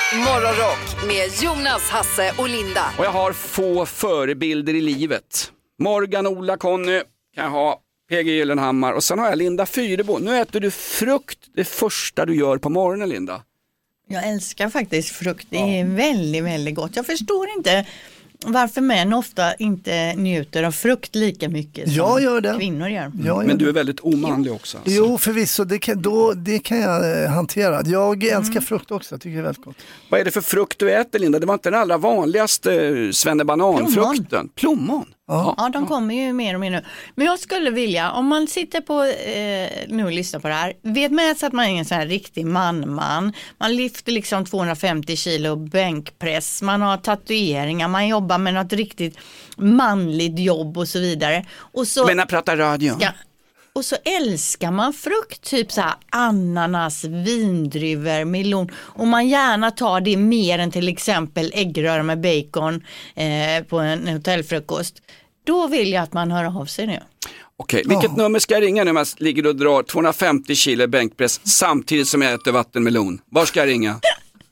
Morgonrock med Jonas, Hasse och Linda. Och jag har få förebilder i livet. Morgan, Ola, Conny kan jag ha, PG Gyllenhammar och sen har jag Linda Fyrebo. Nu äter du frukt det första du gör på morgonen, Linda. Jag älskar faktiskt frukt. Det är väldigt, väldigt gott. Jag förstår inte varför män ofta inte njuter av frukt lika mycket som kvinnor gör. Men du är väldigt omanlig också. Alltså. Jo, förvisso. Det kan jag hantera. Jag älskar frukt också. Jag tycker det är väldigt gott. Vad är det för frukt du äter, Linda? Det var inte den allra vanligaste svennebananfrukten. Plommon. Ja, de kommer ju mer och mer nu. Men jag skulle vilja, om man sitter på nu och lyssnar på det här, vet med att man är en sån här riktig man. Man lyfter liksom 250 kilo bänkpress, man har tatueringar, man jobbar med något riktigt manligt jobb och så vidare. Och så, men jag pratar radio. Och så älskar man frukt, typ så här ananas, vindruvor, melon. Och man gärna tar det mer än till exempel äggröra med bacon på en hotellfrukost. Då vill jag att man hör av sig nu. Okej, vilket nummer ska jag ringa nu när jag ligger och drar 250 kilo bänkpress samtidigt som jag äter vattenmelon? Var ska jag ringa?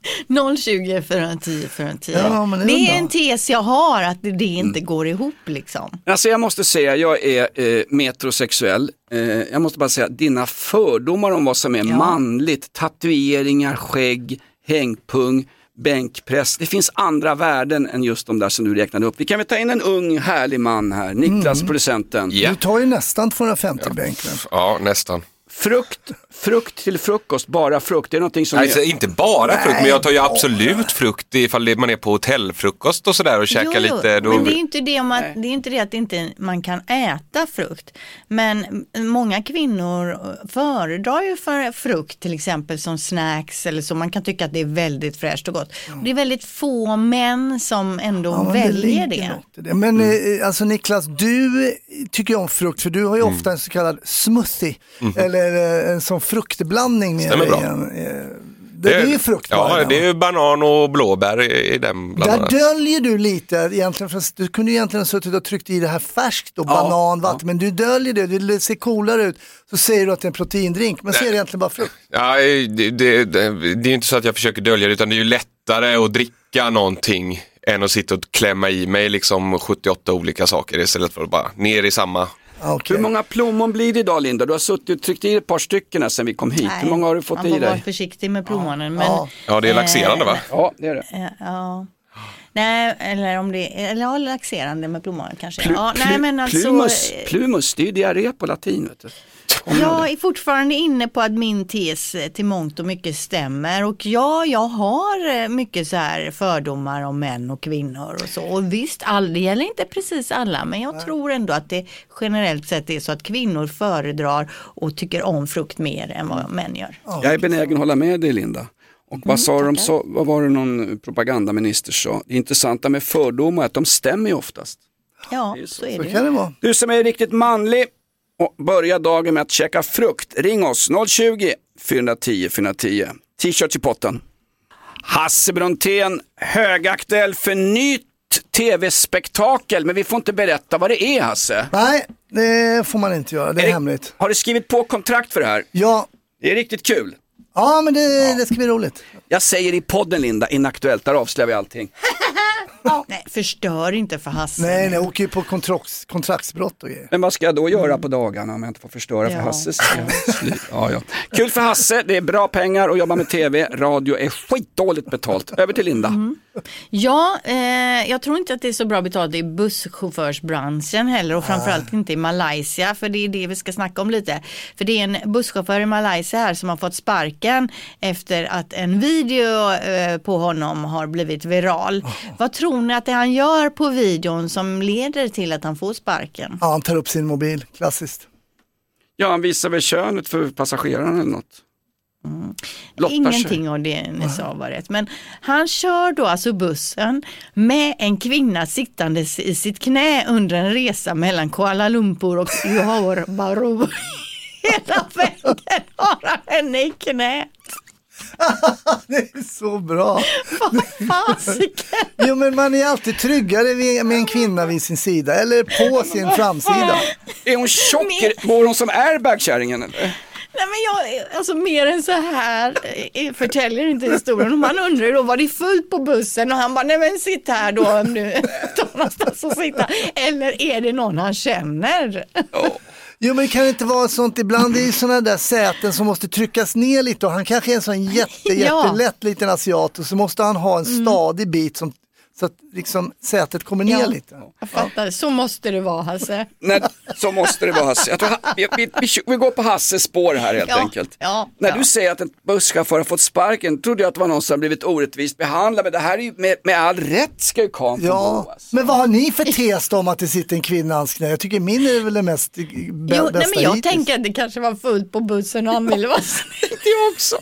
020 410 410. Ja, det är en tes jag har, att det inte går ihop liksom. Alltså jag måste säga, jag är metrosexuell. Jag måste bara säga, dina fördomar om vad som är manligt, tatueringar, skägg, hängpung, bänkpress. Det finns andra värden än just de där som du räknade upp. Vi kan väl ta in en ung härlig man här, Niklas, producenten. Du tar ju nästan 250 bänkar. Ja, nästan. Frukt till frukost, bara frukt, det är någonting som... Alltså, inte bara frukt, men jag tar ju absolut frukt ifall man är på hotellfrukost och sådär och käkar lite... Då... Men det är inte det, det är inte det att inte man kan äta frukt. Men många kvinnor föredrar ju för frukt till exempel som snacks eller så. Man kan tycka att det är väldigt fräscht och gott. Och det är väldigt få män som ändå väljer det. Men alltså Niklas, du tycker om frukt för du har ju ofta en så kallad smoothie eller en sån fruktblandning med det är ju frukt bara. Ja, det är ju banan och blåbär i den bland där döljer du lite egentligen, för du kunde ju egentligen ha suttit och tryckt i det här färskt och banan, vatten, men du döljer det ser coolare ut, så säger du att det är en proteindrink, men ser det egentligen bara frukt. Ja, det är inte så att jag försöker dölja det, utan det är ju lättare att dricka någonting än att sitta och klämma i mig liksom 78 olika saker istället för att bara ner i samma. Okay. Hur många plommon blir det idag, Linda? Du har suttit och tryckt i ett par stycken här sedan vi kom hit. Nej, hur många har du fått i dig? Man får vara försiktig med plommonen. Men, ja, det är laxerande va? Ja, det är det. Nej, eller om det är laxerande med plommonen kanske. Plumus, det är ju diarré på latin, vet du. Jag är fortfarande inne på att min tes till mångt och mycket stämmer. Och jag har mycket så här fördomar om män och kvinnor och så. Och visst, det gäller inte precis alla, men jag tror ändå att det generellt sett är så att kvinnor föredrar och tycker om frukt mer än vad män gör. Jag är benägen att hålla med dig, Linda. Och vad sa de så? Vad var det någon propagandaminister sa? Det intressanta med fördomar är att de stämmer ju oftast. Ja, så är det. Kan det vara. Du som är riktigt manlig och börja dagen med att käka frukt. Ring oss 020 410 410. T-shirt i potten. Hasse Brontén, högaktuell för nytt tv-spektakel. Men vi får inte berätta vad det är, Hasse. Nej, det får man inte göra. Det är hemligt. Har du skrivit på kontrakt för det här? Ja. Det är riktigt kul. Ja, men det ska bli roligt. Jag säger i podden, Linda, inaktuellt. Där avslöjar vi allting. Nej, förstör inte för Hasse. Nej, jag åker ju på kontraktsbrott och grejer. Men vad ska jag då göra på dagarna om jag inte får förstöra för Hasses? Ja. Kul för Hasse, det är bra pengar att jobba med tv. Radio är skitdåligt betalt. Över till Linda. Ja, jag tror inte att det är så bra betalt i busschaufförsbranschen heller, och framförallt inte i Malaysia, för det är det vi ska snacka om lite. För det är en busschaufför i Malaysia här som har fått sparken efter att en video på honom har blivit viral. Vad tror ni att det han gör på videon som leder till att han får sparken? Ja, han tar upp sin mobil, klassiskt. Ja, han visar väl könet för passageraren eller något. Ingenting av det ni sa var rätt. Men han kör då alltså bussen med en kvinna sittandes i sitt knä under en resa mellan Kuala Lumpur och Johor Bahru. Hela vägen har han henne i knät. Det är så bra. Vad fasiken? Jo, men man är alltid tryggare med en kvinna vid sin sida eller på sin framsida. Är hon tjock? Går hon som airbag-kärringen eller? Alltså mer än så här förtäljer inte historien. Och man undrar då, var det fullt på bussen? Och han bara, nej men sitt här då om du tar någonstans och sitta. Eller är det någon han känner? Jo, men det kan inte vara sånt. Ibland är det sådana där säten som måste tryckas ner lite. Och han kanske är en sån jättelätt liten asiat. Och så måste han ha en stadig bit som... Så att liksom sätet kommer ner lite. Jag fattar, så måste det vara Hasse. Nej, så måste det vara Hasse. Jag tror, vi går på Hasses spår här helt enkelt. När du säger att en busschaufför har fått sparken, trodde jag att det var någon som har blivit orättvist behandlad. Men det här är ju med all rätt ska ju kan få bo. Alltså. Men vad har ni för tes om att det sitter en kvinna i hans knä? Jag tycker min är väl det mest bästa men jag hittills. tänker att det kanske var fullt på bussen och han ville vara snygg också.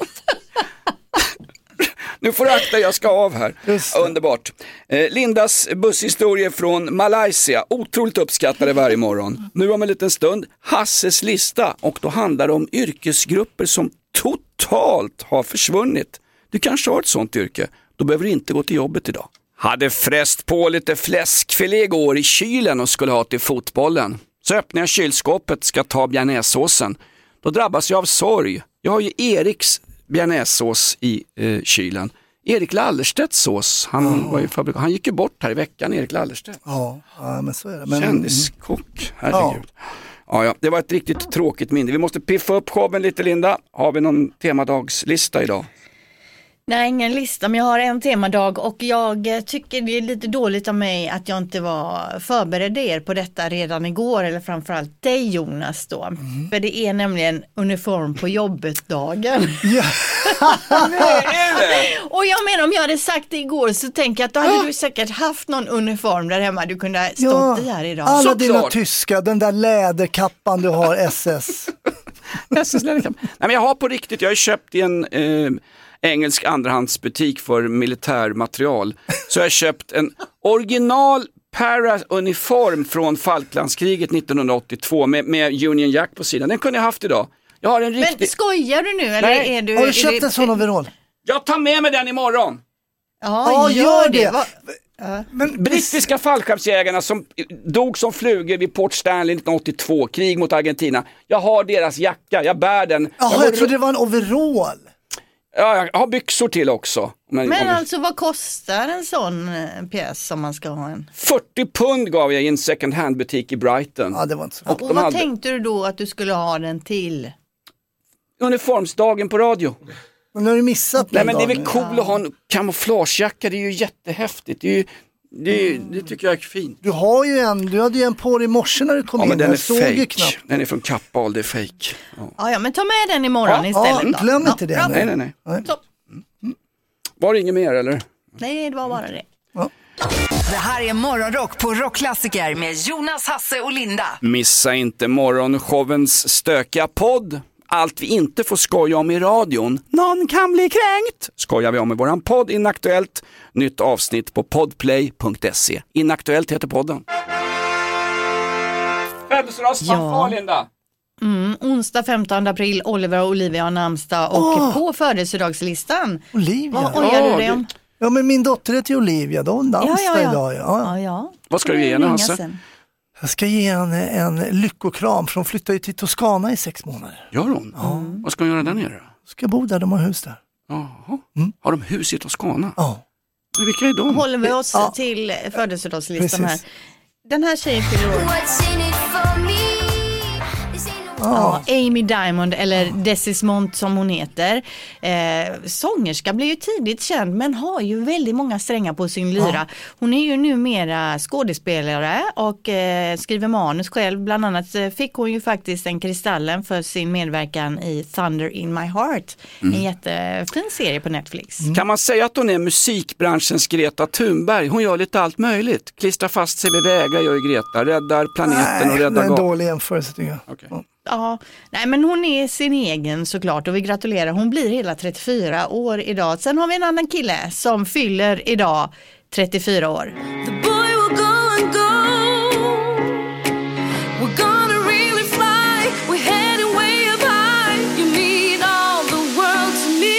Nu får du akta, jag ska av här. Underbart. Lindas busshistoria från Malaysia, otroligt uppskattade varje morgon. Nu om en liten stund, Hasses lista. Och då handlar det om yrkesgrupper som totalt har försvunnit. Du kanske har ett sånt yrke, då behöver du inte gå till jobbet idag. Hade fräst på lite fläskfilé igår i kylen och skulle ha till fotbollen. Så öppnar jag kylskåpet, ska ta bearnaisesåsen. Då drabbas jag av sorg. Jag har ju Eriks bearnaisesås i kylen. Erik Lallerstedts sås, han gick ju bort här i veckan, Erik Lallerstedt. Ja, men så är det. Men... Kändiskock, herregud. Ja, det var ett riktigt tråkigt minne. Vi måste piffa upp showen lite, Linda. Har vi någon temadagslista idag? Nej, ingen lista, men jag har en temadag och jag tycker det är lite dåligt av mig att jag inte var förberedd er på detta redan igår, eller framförallt dig Jonas då. För det är nämligen uniform på jobbet-dagen. Ja. Och jag menar, om jag hade sagt det igår så tänker jag att då hade du säkert haft någon uniform där hemma du kunde stått i här idag. Alla Såklart. dina tyska, den där läderkappan du har, SS. Nej, men jag har på riktigt, jag har köpt i en engelsk andrahandsbutik för militärmaterial. Så jag har köpt en original para-uniform från Falklandskriget 1982 med Union Jack på sidan. Den kunde jag haft idag. Jag har en riktig... Men skojar du nu? Eller Nej. är du, Har du köpt en sån overall? Jag tar med mig den imorgon. Ja, gör det. Men Brittiska fallskärmsjägarna som dog som flugor vid Port Stanley 1982, krig mot Argentina. Jag har deras jacka, jag bär den. jag trodde det var en overall. Ja, jag har byxor till också. Men alltså vad kostar en sån pjäs som man ska ha en? 40 pund gav jag i en second hand butik i Brighton. Ja, det var inte så. Och vad tänkte du då att du skulle ha den till? Uniformsdagen på radio. Men nu har du missat den. Nej, men det är väl cool att ha en kamouflagejacka, det är ju jättehäftigt. Det tycker jag är fint. Du hade ju en på dig i morse när du kom in. Men den är fake. Den är från Kappahl, det är fake. Ja, men ta med den imorgon istället då. Glöm inte det. Nej. Så. Var det inget mer eller? Nej, det var bara det. Det här är Morgonrock på Rockklassiker med Jonas, Hasse och Linda. Missa inte morgonshowens stökiga podd. Allt vi inte får skoja om i radion. Någon kan bli kränkt. Skojar vi om i våran podd Inaktuellt. Nytt avsnitt på podplay.se. Inaktuellt heter podden. Födelsedagsfanfar, Linda. Onsdag 15 april, Oliver och Olivia har namnsdag och på födelsedagslistan. Olivia? Vad gör du det om? Ja, men min dotter heter Olivia, då hon dansar idag. Ja. Vad ska du ge henne, Hasse? Jag ska ge henne en lyckokram, för hon flyttar ju till Toscana i 6 månader. Gör hon? Vad ska hon göra där nere? Ska bo där, de har hus där. Jaha. Har de hus i Toscana? Ja. Men vilka är de? Håller vi oss till födelsedagslistan här. Precis. Den här tjejen fyller år. Ja, Amy Diamond eller Desismont som hon heter. Sångerska blev ju tidigt känd men har ju väldigt många strängar på sin lyra. Hon är ju numera skådespelare och skriver manus själv. Bland annat fick hon ju faktiskt en Kristallen för sin medverkan i Thunder in My Heart. En jättefin serie på Netflix. Kan man säga att hon är musikbranschens Greta Thunberg? Hon gör lite allt möjligt. Klistrar fast sig vid vägar, gör ju Greta. Räddar planeten och räddar det är en dålig jämförelse tycker jag. Okay. Ja, nej men hon är sin egen såklart och vi gratulerar. Hon blir hela 34 år idag. Sen har vi en annan kille som fyller idag 34 år. The boy will go and go. We're gonna really fly. We're heading way up high. You mean all the world to me.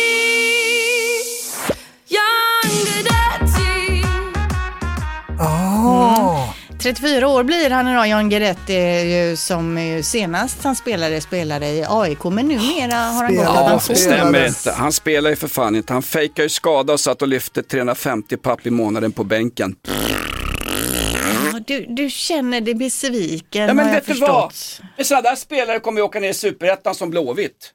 Young Gudetti. 34 år blir han idag, John Guidetti, som senast han spelade i AIK, men numera har han gått av det stämmer inte. Han spelar ju för fan inte. Han fejkar ju skada och satt och lyfte 350 papp i månaden på bänken. Du känner dig besviken. Ja, men vet du vad? En sån där spelare kommer åka ner i Superettan som Blåvitt.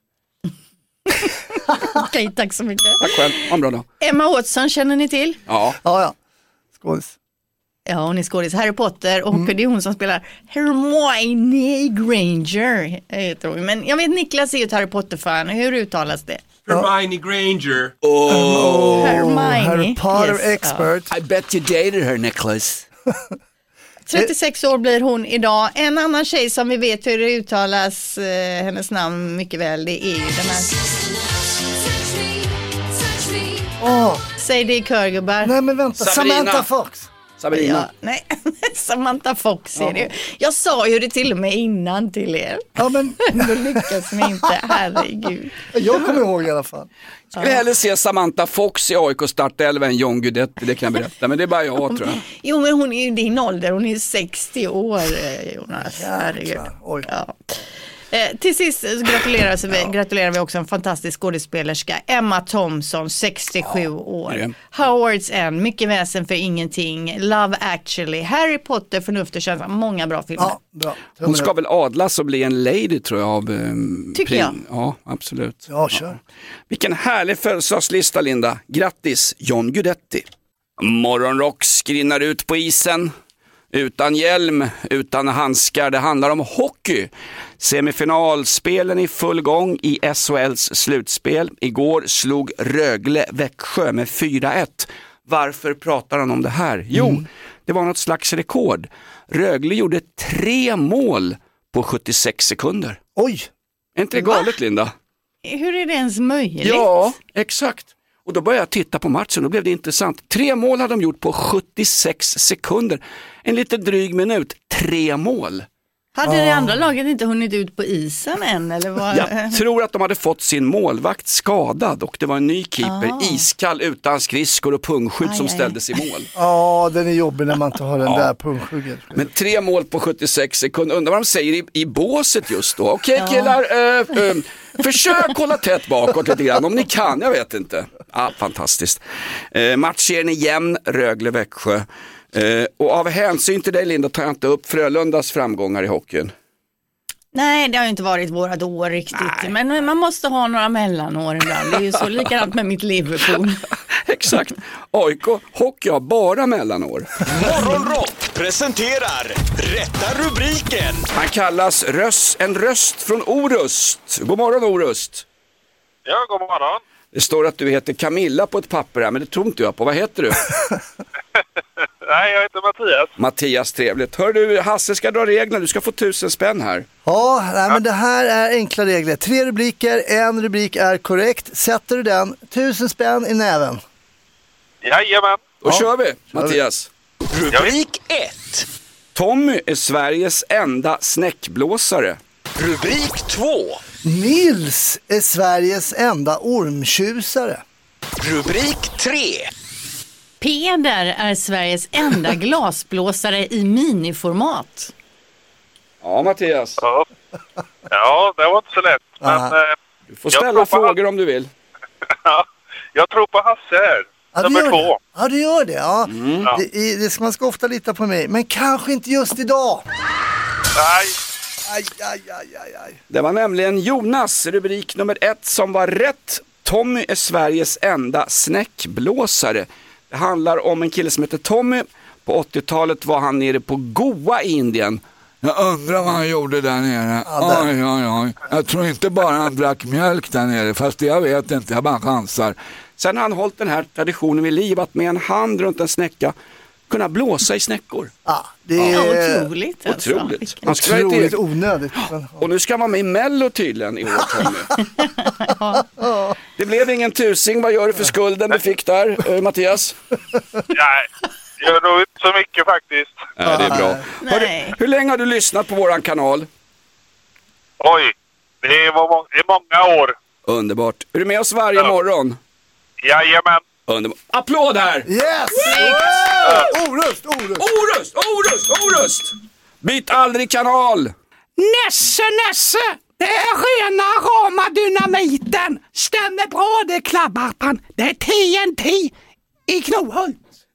Okej, tack så mycket. Tack själv, ha en bra dag. Emma Watson känner ni till? Ja. Skådis. Ja, hon är skådis. Harry Potter och det är hon som spelar Hermione Granger. Men jag vet, Niklas är ju ett Harry Potter-fan. Hur uttalas det? Hermione Granger. Hermione. Harry Potter expert. I bet you dated her, Nicholas. 36 år blir hon idag. En annan tjej som vi vet hur det uttalas, hennes namn mycket väl, det är ju den här. Säg det i körgubbar. Nej men vänta, Samantha Fox. Sabrina. Ja, nej, Samantha Fox är det ju. Jag sa ju det till och med innan till er. Ja, men då lyckas ni inte, herregud. Jag kommer ihåg i alla fall. Skulle hellre se Samantha Fox i AIK startelva än John Guidetti, det kan jag berätta. Men det är bara jag, tror jag. Jo, men hon är ju din ålder, hon är 60 år, Jonas. Herregud. Oj. Ja. Till sist gratulerar vi också en fantastisk skådespelerska, Emma Thompson, 67 år. Howard's End, mycket väsen för ingenting, Love Actually, Harry Potter, Förnuft och känsla, många bra filmer. Ja, bra. Hon ska väl adlas och bli en lady, tror jag, av tycker jag. Ja, absolut. Ja, kör. Vilken härlig födelsedagslista, Linda. Grattis, John Guidetti. Morgonrock skrinnar ut på isen. Utan hjälm, utan handskar. Det handlar om hockey. Semifinalspelen i full gång i SHLs slutspel. Igår slog Rögle Växjö med 4-1. Varför pratar han om det här? Jo, det var något slags rekord. Rögle gjorde 3 mål på 76 sekunder. Oj! Är inte det galet, Linda? Hur är det ens möjligt? Ja, exakt. Och då började jag titta på matchen och då blev det intressant. 3 mål hade de gjort på 76 sekunder. En lite dryg minut. 3 mål. Hade det andra laget inte hunnit ut på isen än? Eller vad? Jag tror att de hade fått sin målvakt skadad och det var en ny keeper, iskall utan skridskor och pungskydd som ställdes i mål. Ja, den är jobbig när man inte har den där pungskyddet. Men 3 mål på 76 sekunder, undrar vad de säger i båset just då. Okej, killar, försök hålla tätt bakåt lite grann om ni kan, jag vet inte. Fantastiskt. Matchen är jämn, Rögle-Växjö. Och av hänsyn till dig, Linda, tar jag inte upp Frölundas framgångar i hockeyn. Nej, det har ju inte varit vårat år riktigt. Nej. Men man måste ha några mellanår ibland. Det är ju så likadant med mitt Liverpool. Exakt. AIK hockey har bara mellanår. Morgonrock presenterar Rätta rubriken. Han kallas en röst från Orust. God morgon, Orust. Ja, god morgon. Det står att du heter Camilla på ett papper här, men det tror inte jag på. Vad heter du? Nej, jag heter Mattias. Mattias, trevligt. Hör du, Hasse ska dra reglerna. Du ska få 1000 spänn här. Ja, nej, men det här är enkla regler. 3 rubriker, en rubrik är korrekt. Sätter du den, 1000 spänn i näven. Jajamän. Då kör vi, Mattias. Rubrik 1. Tommy är Sveriges enda snäckblåsare. Rubrik 2. Nils är Sveriges enda ormtjusare. Rubrik 3. Peder är Sveriges enda glasblåsare i miniformat. Ja, Mattias. Ja, det var inte så lätt. Men, du får ställa frågor om du vill. Jag tror på Hasse här. Ja, nummer 2. Ja, du gör det. Ja. Man ska ofta lita på mig. Men kanske inte just idag. Nej. Aj. Det var nämligen Jonas, rubrik nummer 1, som var rätt. Tommy är Sveriges enda snäckblåsare. Det handlar om en kille som heter Tommy. På 80-talet var han nere på Goa i Indien. Jag undrar vad han gjorde där nere. Oj. Jag tror inte bara han drack mjölk där nere. Fast jag vet inte, jag bara chansar. Sen har han hållit den här traditionen vid liv att med en hand runt en snäcka kunna blåsa i snäckor. Ja, det är otroligt. Otroligt. Otroligt onödigt. Och nu ska man vara med i Mello tydligen i år, Tommy. Det blev ingen tusing. Vad gör du för skulden du fick där, Mattias? Nej, jag gör inte så mycket faktiskt. Ja, det är bra. Hur länge har du lyssnat på våran kanal? Oj, det är många år. Underbart. Är du med oss varje morgon? Jajamän. Underbar. Applåd här! Yes! Orust! Byt aldrig kanal! Nässe! Det är rena rama dynamiten. Stämmer bra det, Klabbarpan. Det är TNT i Knohult.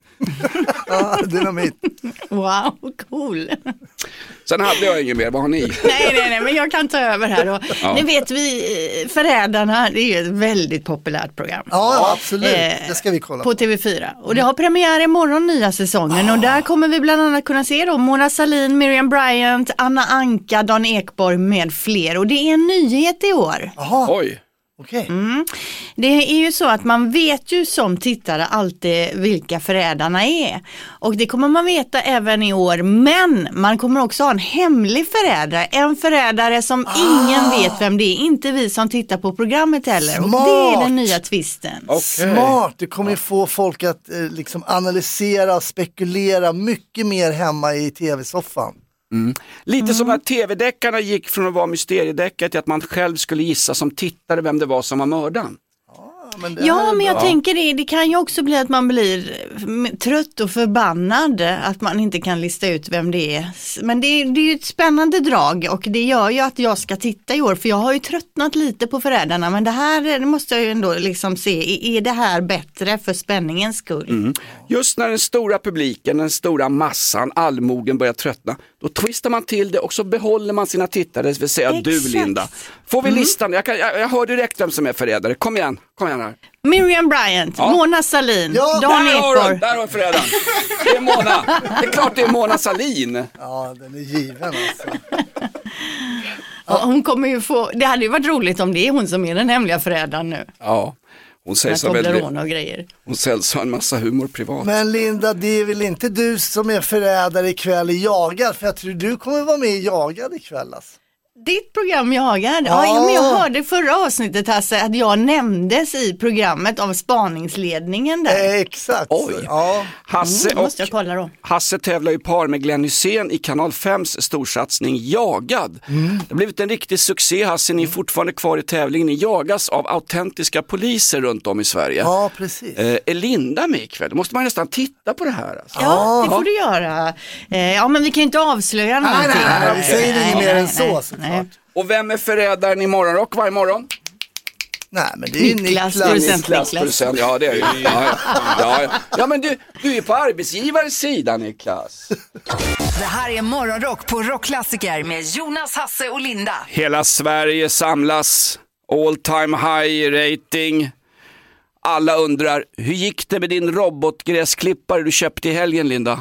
Ja, dynamit. Wow, cool. Sen hade jag ingen mer, vad har ni? Nej, men jag kan ta över här. Och, Ni vet, Förrädarna, det är ju ett väldigt populärt program. Ja, absolut. Det ska vi kolla på TV4. Och det har premiär imorgon, nya säsongen. Och där kommer vi bland annat kunna se då Mona Sahlin, Miriam Bryant, Anna Anka, Dan Ekborg med fler. Och det är en nyhet i år. Jaha. Oj. Okej. Det är ju så att man vet ju som tittare alltid vilka förrädarna är. Och det kommer man veta även i år. Men man kommer också ha en hemlig förrädare. En förrädare som ingen vet vem det är. Inte vi som tittar på programmet heller. Och det är den nya twisten. Okay. Smart. Det kommer ju få folk att liksom analysera, spekulera mycket mer hemma i tv-soffan. Lite som när tv-deckarna gick från att vara mysteriedeckare till att man själv skulle gissa som tittare vem det var som var mördaren. Men jag tänker det kan ju också bli att man blir trött och förbannad att man inte kan lista ut vem det är. Men det är ju ett spännande drag och det gör ju att jag ska titta i år, för jag har ju tröttnat lite på Förrädarna, men det här måste jag ju ändå liksom se, är det här bättre för spänningens skull? Just när den stora publiken, den stora massan, allmogen börjar tröttna, då twistar man till det och så behåller man sina tittare, det vill säga du, Linda. Får vi listan? Jag hör direkt vem som är förrädare. Kom igen här. Miriam Bryant, Mona Sahlin, Dan Ekborg. Där har förrädaren. Det är Mona. Det är klart det är Mona Sahlin. Ja, den är given alltså. Ja, hon kommer ju få, det hade ju varit roligt om det är hon som är den hemliga förrädaren nu. Ja. Hon säger så och grejer. Hon säljs en massa humor privat. Men Linda, det är väl inte du som är förrädare ikväll i Jagad? För jag tror du kommer vara med i Jagad ikväll alltså. Ditt program Jagad? Ja, men jag hörde förra avsnittet Hasse att jag nämndes i programmet av spaningsledningen där. Exakt. Oj. Ja. Hasse måste jag kolla då. Hasse tävlar ju par med Glenn Hysén i Kanal 5s storsatsning Jagad. Det har blivit en riktig succé. Hasse, ni är fortfarande kvar i tävlingen. Ni jagas av autentiska poliser runt om i Sverige. Ja, precis. Är Linda med ikväll? Då måste man nästan titta på det här. Alltså. Ja, det får du göra. Ja, men vi kan ju inte avslöja någonting. Nej, vi säger inget mer än så. Och vem är förrädaren i Morgonrock varje morgon? Nej, men det är Niklas. Producent. Ja, det är ju. Ja, men du är på arbetsgivarens sida, Niklas. Det här är Morgonrock på Rockklassiker med Jonas, Hasse och Linda. Hela Sverige samlas. All time high rating. Alla undrar, hur gick det med din robotgräsklippare du köpte i helgen, Linda?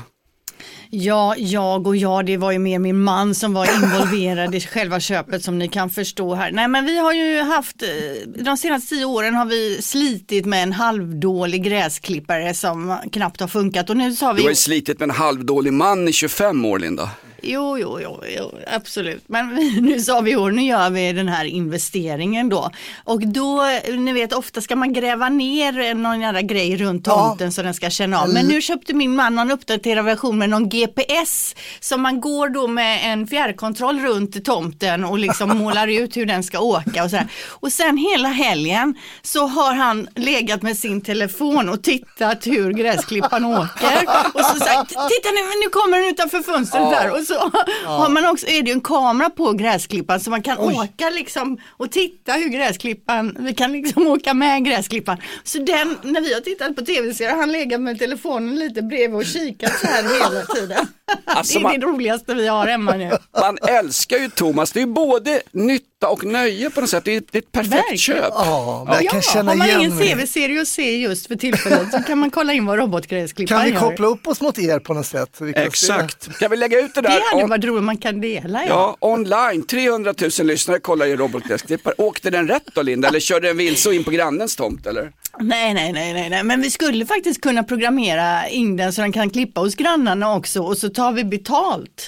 Ja, det var ju mer min man som var involverad i själva köpet som ni kan förstå här. Nej, men vi har ju haft, de senaste 10 åren har vi slitit med en halvdålig gräsklippare som knappt har funkat. Och nu sa vi... Du har ju slitit med en halvdålig man i 25 år, Linda. Jo, absolut. Men nu sa vi nu gör vi den här investeringen då. Och då, ni vet, ofta ska man gräva ner någon jävla grej runt tomten så den ska känna av. Men nu köpte min man en uppdaterad version med någon GPS. Så man går då med en fjärrkontroll runt tomten och liksom målar ut hur den ska åka och sådär. Och sen hela helgen så har han legat med sin telefon och tittat hur gräsklippan åker. Och så sagt, titta nu kommer den utanför fönstret där. Och så har man också, är det ju en kamera på gräsklippan så man kan åka liksom och titta hur gräsklippan, vi kan liksom åka med gräsklippan. Så den, när vi har tittat på tv-serier, han legat med telefonen lite bredvid och kikat så här hela tiden. Alltså det är det roligaste vi har hemma nu. Man älskar ju Thomas, det är ju både nytta och nöje på något sätt, det är ett perfekt köp. Jag kan känna har man igen ingen tv-serie att se just för tillfället så kan man kolla in vad robotgräsklippan gör. Kan vi koppla upp oss mot er på något sätt? Så vi kan exakt. Kan vi lägga ut det där? Det hade varit roligt, man kan dela. Ja, online. 300 000 lyssnare kollar ju robotgräsklippare. Åkte den rätt då, Linda? Eller körde den vilse in på grannens tomt, eller? Nej. Men vi skulle faktiskt kunna programmera in den så den kan klippa hos grannarna också. Och så tar vi betalt.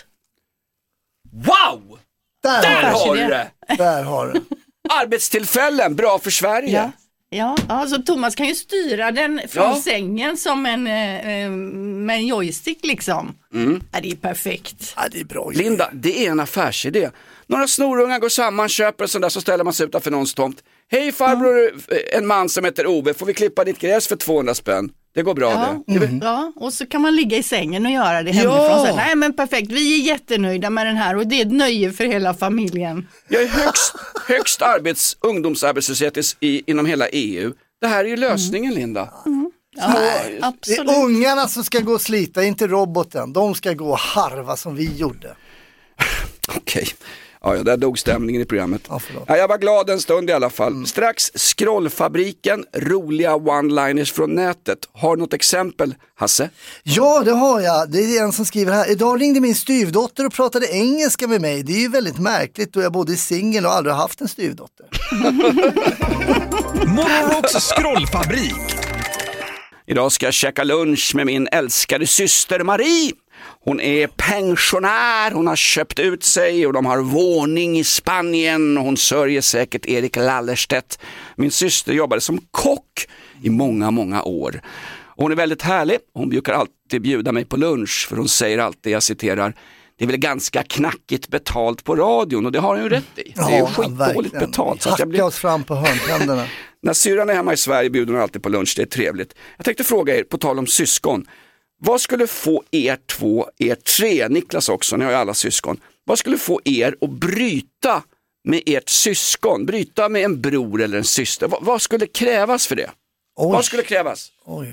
Wow! Där har du det! Där har du. Arbetstillfällen, bra för Sverige. Ja, alltså Thomas kan ju styra den från sängen som med en joystick liksom. Ja, det är perfekt. Ja, det är bra. Linda, det är en affärsidé. Några snorungar går samman, köper och sådär, så ställer man sig utanför någons tomt. Hej farbror, en man som heter Ove, får vi klippa ditt gräs för 200 spänn? Det går bra det. Ja, och så kan man ligga i sängen och göra det hemifrån. Så, nej men perfekt, vi är jättenöjda med den här och det är ett nöje för hela familjen. Jag är högst ungdomsarbetslöshet inom hela EU. Det här är ju lösningen, Linda. Ja, Nej, absolut. det är ungarna som ska gå och slita, inte roboten. De ska gå och harva som vi gjorde. Okej. Ja, där dog stämningen i programmet. Ja, jag var glad en stund i alla fall. Strax Scrollfabriken, roliga one-liners från nätet. Har du något exempel, Hasse? Ja, det har jag. Det är en som skriver här. Idag ringde min styvdotter och pratade engelska med mig. Det är ju väldigt märkligt då jag både är singel och aldrig har haft en styvdotter. Morgonrocks scrollfabrik. Idag ska jag käka lunch med min älskade syster Marie. Hon är pensionär, hon har köpt ut sig och de har våning i Spanien och hon sörjer säkert Erik Lallerstedt. Min syster jobbade som kock i många år. Och hon är väldigt härlig, hon brukar alltid bjuda mig på lunch för hon säger alltid, jag citerar, det är väl ganska knackigt betalt på radion och det har hon ju rätt i. Det är ju skitdåligt betalt. Så att Hacka oss fram på hörntänderna. När syrran är hemma i Sverige bjuder hon alltid på lunch, det är trevligt. Jag tänkte fråga er, på tal om syskon, vad skulle få er tre, Niklas också, ni har ju alla syskon, vad skulle få er att bryta med ert syskon, bryta med en bror eller en syster, vad skulle krävas för det? Oj. Vad skulle krävas? Oj.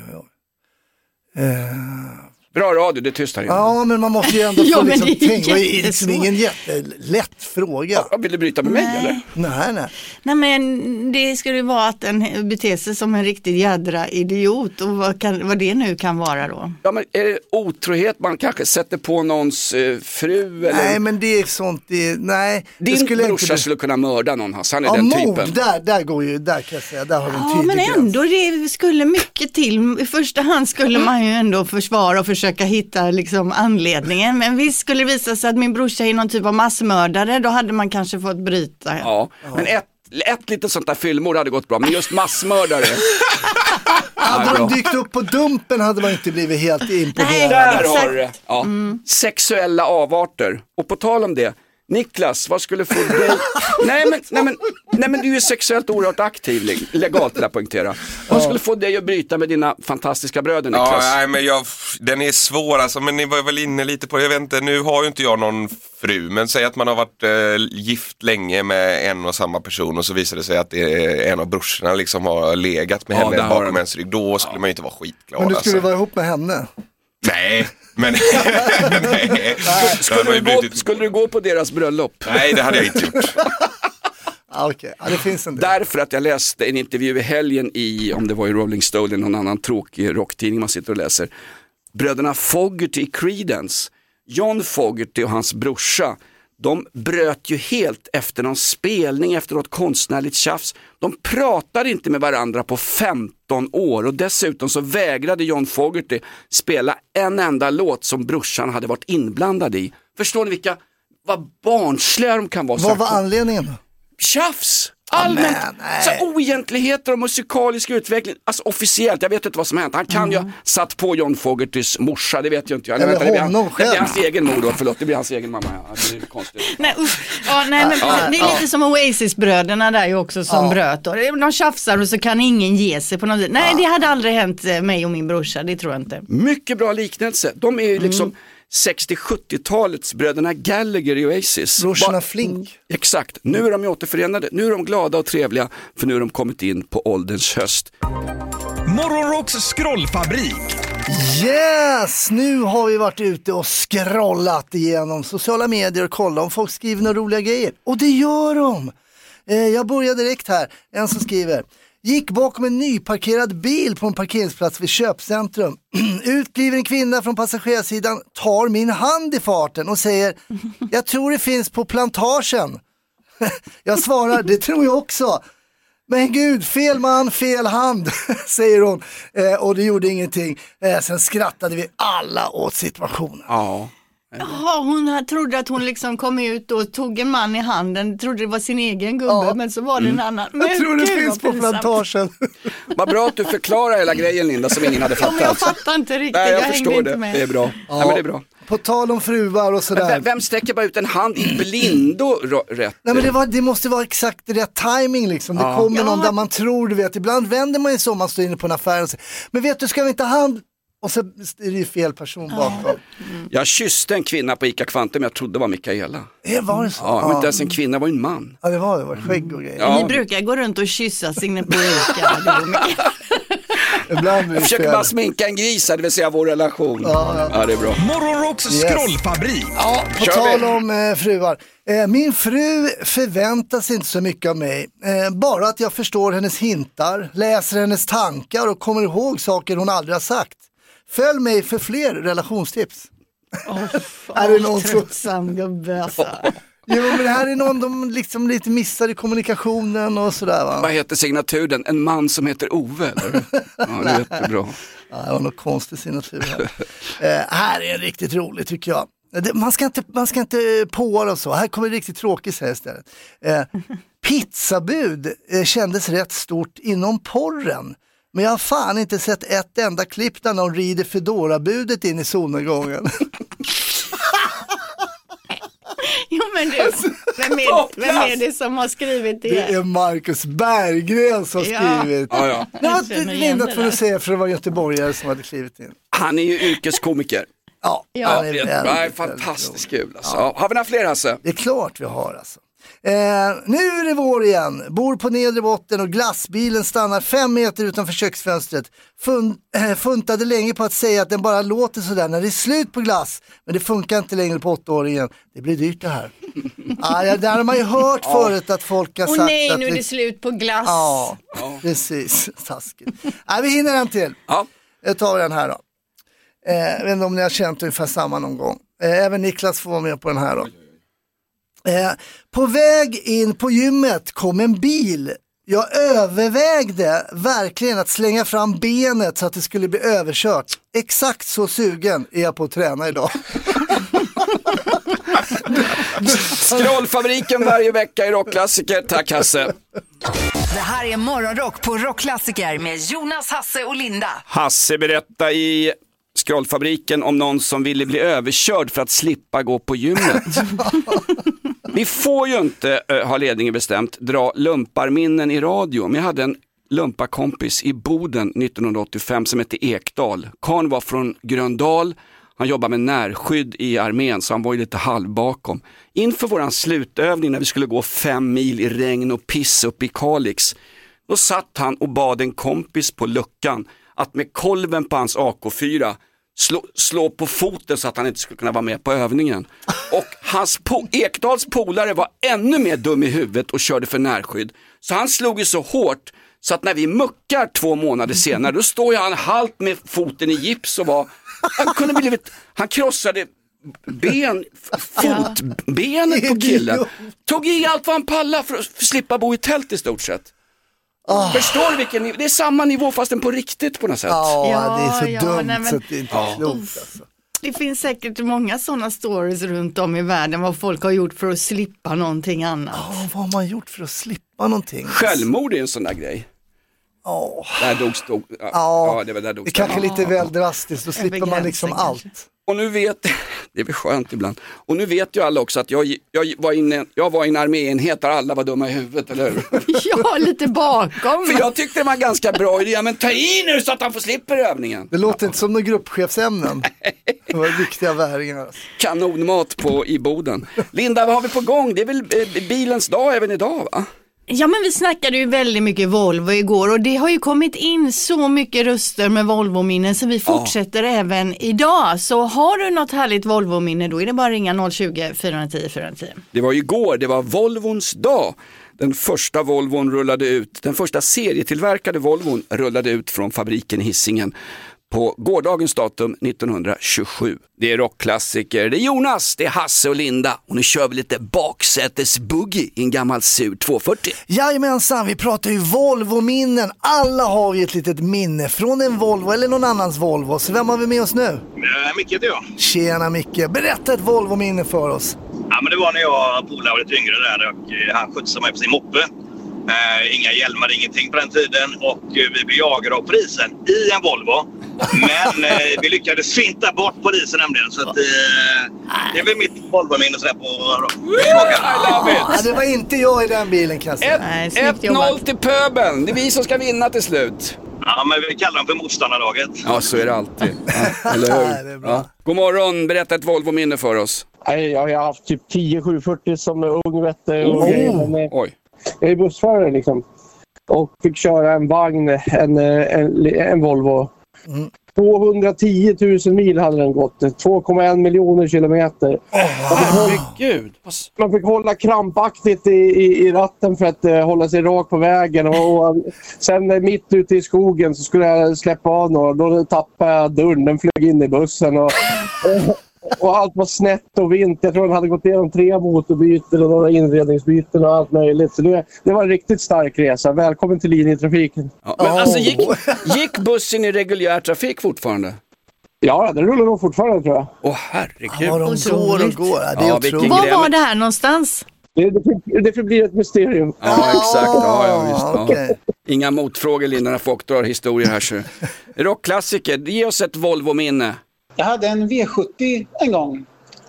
Bra radio, det är tyst här inne. Ja, men man måste ju ändå få men liksom det är tänka. Det är liksom jättesvårt. ingen jättelätt fråga. Vill du bryta med mig eller? Nej. Nej men det skulle vara att den beter sig som en riktig jädra idiot och vad det nu kan vara då. Ja, men är det otrohet man kanske sätter på någons fru? Eller? Nej, men det är sånt, nej. Din skulle brorsa inte... skulle kunna mörda någon, han är Ja, den mord, typen. där går ju, där kan jag säga, där har vi en Ja, tydlig men gräns. ändå, det skulle mycket till. I första hand skulle man ju ändå försvara och försöka hitta liksom anledningen. Men visst skulle det visa sig att min brorsa är någon typ av massmördare, då hade man kanske fått bryta. Ja, men ett litet sånt där filmmord hade gått bra, men just massmördare. Hade de dykt upp på Dumpen hade man inte blivit helt imponerad. Där har du det. Ja. Sexuella avarter. Och på tal om det, Niklas, vad skulle få dig... nej men du är sexuellt oerhört aktiv, legalt vill jag poängtera. Vad skulle få dig att bryta med dina fantastiska bröder, Niklas? Ja, nej, men den är svår alltså, men ni var väl inne lite på det. Jag vet inte, nu har ju inte jag någon fru, men säg att man har varit gift länge med en och samma person och så visar det sig att det är en av brorsorna liksom har legat med henne bakom ens rygg. Då skulle man ju inte vara skitglad. Men du skulle alltså. vara ihop med henne? Nej, men... nej. Skulle du gå på deras bröllop? Nej, det hade jag inte gjort. Okej. Ja, det finns en del. Därför att jag läste en intervju i helgen om det var i Rolling Stone eller någon annan tråkig rocktidning man sitter och läser. Bröderna Fogerty i Creedence, John Fogerty och hans brorsa, de bröt ju helt efter någon spelning, efter något konstnärligt tjafs. De pratade inte med varandra på 15 år och dessutom så vägrade John Fogerty spela en enda låt som brorsan hade varit inblandad i. Förstår ni vad barnsliga de kan vara? Vad var anledningen då? Tjafs! Allmänt, så oegentligheter och musikalisk utveckling, alltså officiellt, jag vet inte vad som hänt. Han kan ju ha satt på John Fogertys morsa, det vet jag inte. Eller honom själv. Det blir hans egen mor då, förlåt, det blir hans egen mamma. Ja, det är konstigt. Nej, men det är lite som Oasis-bröderna där ju också som bröt. Och de tjafsar och så kan ingen ge sig på något sätt. Nej, det hade aldrig hänt mig och min brorsa, det tror jag inte. Mycket bra liknelse. De är ju liksom 60-70-talets bröderna Gallagher i Oasis. Brorsorna Flink. Exakt, nu är de återförenade. Nu är de glada och trevliga för nu har de kommit in på ålderns höst. Morgonrocks scrollfabrik. Yes, nu har vi varit ute och scrollat igenom sociala medier och kollat om folk skriver några roliga grejer. Och det gör de. Jag börjar direkt här. En som skriver: gick bakom en nyparkerad bil på en parkeringsplats vid köpcentrum. Utkliver en kvinna från passagerarsidan, tar min hand i farten och säger: jag tror det finns på plantagen. Jag svarar: det tror jag också. Men gud, fel man, fel hand, säger hon. Och det gjorde ingenting. Sen skrattade vi alla åt situationen. Ja. Ja, hon trodde att hon liksom kom ut och tog en man i handen, trodde det var sin egen gubbe, men så var det en annan. Men Jag tror det gud, finns på vad pinsamt. plantagen. Vad bra att du förklarar hela grejen, Linda, som ingen hade Ja, men fattat. jag fattar inte riktigt, Nej, jag hängde förstår inte det. med. Det är bra. Ja. Nej, men det är bra. På tal om fruar och sådär. Vem sträcker bara ut en hand i blindo rätt? Nej, men det måste vara exakt rätt timing liksom. Det kommer någon där man tror, du vet. Ibland vänder man ju så om man står inne på en affär och säger, men vet du, ska vi inte hand... Och så är det ju fel person bakom. Jag kysste en kvinna på Ica Kvantum, jag trodde det var Mikaela. Var det så? Ja, men inte ens en kvinna, var en man. Ja, det var skägg och grejer. Ja. Ni brukar gå runt och kyssas inne på Ica. Ibland jag försöker bara sminka en gris, det vill säga vår relation. Ja, det är bra. Morgonrocks scrollfabrik. Ja, på tal om fruar. Min fru förväntar sig inte så mycket av mig. Bara att jag förstår hennes hintar, läser hennes tankar och kommer ihåg saker hon aldrig har sagt. Följ mig för fler relationstips. Är det någon tröttsam gubbe alltså. Jo, men det här är någon de liksom lite missar i kommunikationen och sådär, va? Vad heter signaturen? En man som heter Ove, eller? Ja, det är jättebra. Ja, det var något konstig signatur här. Här är riktigt roligt tycker jag. Man ska inte påra och så. Här kommer det riktigt tråkigt här istället. Pizzabud kändes rätt stort inom porren. Men jag har fan inte sett ett enda klipp där någon rider Fedora-budet in i solnedgången. Jo, men du, vem är det som har skrivit det? Det är Marcus Berggren som har skrivit. Ja. Det var Linda för att säga, för det var göteborgare som hade skrivit in. Han är ju yrkeskomiker. Ja, han är fantastiskt kul. Alltså. Ja. Har vi några fler, alltså? Det är klart vi har, alltså. Nu är det vår igen. Bor på nedre botten och glassbilen stannar 5 meter utanför köksfönstret. Funtade länge på att säga att den bara låter sådär när det är slut på glass. Men det funkar inte längre på 8-åringen. Det blir dyrt det här. Där har man ju hört förut att folk har sagt att... nej, nu är det slut på glass. Ja, precis. Taskigt. Vi hinner en till. Ja. Jag tar den här då. Jag vet inte om ni har känt ungefär samma någon gång. Även Niklas får vara med på den här då. På väg in på gymmet kom en bil. Jag övervägde verkligen att slänga fram benet så att det skulle bli överkört. Exakt så sugen är jag på att träna idag. Scrollfabriken varje vecka i Rockklassiker. Tack Hasse. Det här är Morgonrock på Rockklassiker med Jonas, Hasse och Linda. Hasse berättar i Scrollfabriken om någon som ville bli överkörd för att slippa gå på gymmet. Vi får ju inte, har ledningen bestämt, dra lumparminnen i radio. Men jag hade en lumparkompis i Boden 1985 som hette Ekdal. Karn var från Gröndal. Han jobbade med närskydd i armén, så han var ju lite halvbakom. Inför våran slutövning när vi skulle gå 5 mil i regn och piss upp i Kalix, då satt han och bad en kompis på luckan att med kolven på hans AK4 slå på foten så att han inte skulle kunna vara med på övningen. Och Ekdals polare var ännu mer dum i huvudet och körde för närskydd. Så han slog ju så hårt så att när vi muckar 2 månader senare, då står han halt med foten i gips och han krossade fotbenet på killen. Tog i allt vad han pallade för att slippa bo i tält i stort sett. Förstår du vilken nivå? Det är samma nivå fast den på riktigt på något sätt. Ja, det är så dumt så att det inte är klokt alltså. Det finns säkert många sådana stories runt om i världen vad folk har gjort för att slippa någonting annat. Vad har man gjort för att slippa någonting? Självmord är en sån där grej. Där dogs det kanske är lite väl drastiskt, då slipper man liksom allt. Och nu vet, det är väl skönt ibland. Och nu vet ju alla också att jag var i en arméenhet där alla var dumma i huvudet, eller hur? Ja, lite bakom. För jag tyckte det var en ganska bra idé, men ta i nu så att han får slippa övningen. Det låter inte som några gruppchefsämnen. Det var viktiga väringar. Kanonmat i Boden. Linda, vad har vi på gång? Det är väl bilens dag även idag, va? Ja, men vi snackade ju väldigt mycket Volvo igår och det har ju kommit in så mycket röster med Volvo-minnen så vi fortsätter även idag. Så har du något härligt Volvo-minne, då är det bara ringa 020 410 410. Det var igår, det var Volvons dag. Den första Volvon rullade ut, den första serietillverkade Volvon rullade ut från fabriken i Hisingen på gårdagens datum 1927. Det är rockklassiker, det är Jonas, det är Hasse och Linda. Och nu kör vi lite baksätesboogie i en gammal sur 240. Jajamensan, vi pratar ju Volvo-minnen. Alla har vi ett litet minne från en Volvo eller någon annans Volvo. Så vem har vi med oss nu? Micke heter jag. Tjena Micke, berätta ett Volvo-minne för oss. Ja, men det var när jag polare var lite yngre där och han skjutsade mig på sin moppe. Inga hjälmar, ingenting på den tiden. Och vi blev jagade av polisen i en Volvo. Men vi lyckades finta bort polisen nämligen. Så att, det är väl mitt Volvo-minne sådär på Ja, det var inte jag i den bilen, kan jag säga. 1-0 till pöbeln. Det är vi som ska vinna till slut. Ja, men vi kallar dem för motståndarlaget. Ja, så är det alltid. Ja, eller hur? Det är bra. Ja. God morgon, berätta ett Volvo-minne för oss. Jag har haft typ 10-740 som ung vette. Oj. Jag är bussförare liksom. Och fick köra en vagn, en Volvo. 210 000 mil hade den gått. 2,1 miljoner kilometer. Herregud. Man fick hålla krampaktigt i ratten för att hålla sig rak på vägen. Och sen mitt ute i skogen så skulle jag släppa av några. Då tappade jag dörren, den flög in i bussen. Och allt var snett och vint. Jag tror han hade gått igenom 3 motorbyten och några inredningsbyten och allt möjligt. Så det var en riktigt stark resa. Välkommen till linjetrafiken. Ja, men alltså gick bussen i reguljär trafik fortfarande? Ja, det rullar nog fortfarande, tror jag. Åh, herregud. Ja, de går och går. Det är otroligt. Var var det här någonstans? Det förblir ett mysterium. Ja, exakt. Ja, visst. Ja. Okay. Inga motfrågor, Linda, folk drar historier här. Så. Rockklassiker, ge oss ett Volvo-minne. Jag hade en V70 en gång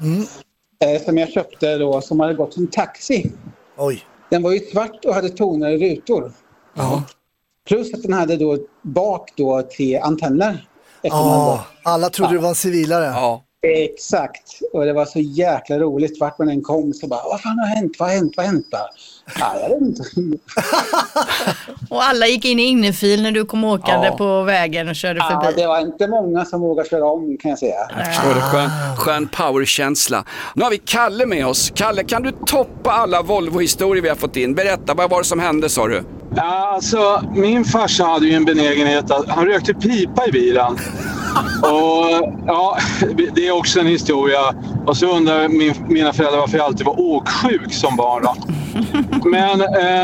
som jag köpte då, som hade gått som taxi. Oj. Den var ju svart och hade tonade rutor. Ja. Plus att den hade då bak då 3 antenner. Alla trodde det var en civilare. Ja. Exakt. Och det var så jäkla roligt. Vart man än kom så bara, vad fan har hänt? Vad har hänt? Ja, jag vet inte. Och alla gick in i innefil när du kom åkande på vägen och körde förbi. Ja, det var inte många som vågade köra om, kan jag säga. Jag förstår det. Skön powerkänsla. Nu har vi Kalle med oss. Kalle, kan du toppa alla Volvo-historier vi har fått in? Berätta, vad var det som hände, sa du? Ja, alltså, min farsa hade ju en benägenhet att han rökte pipa i bilen. Och ja, det är också en historia. Och så undrar mina föräldrar varför jag alltid var åksjuk som barn då. Men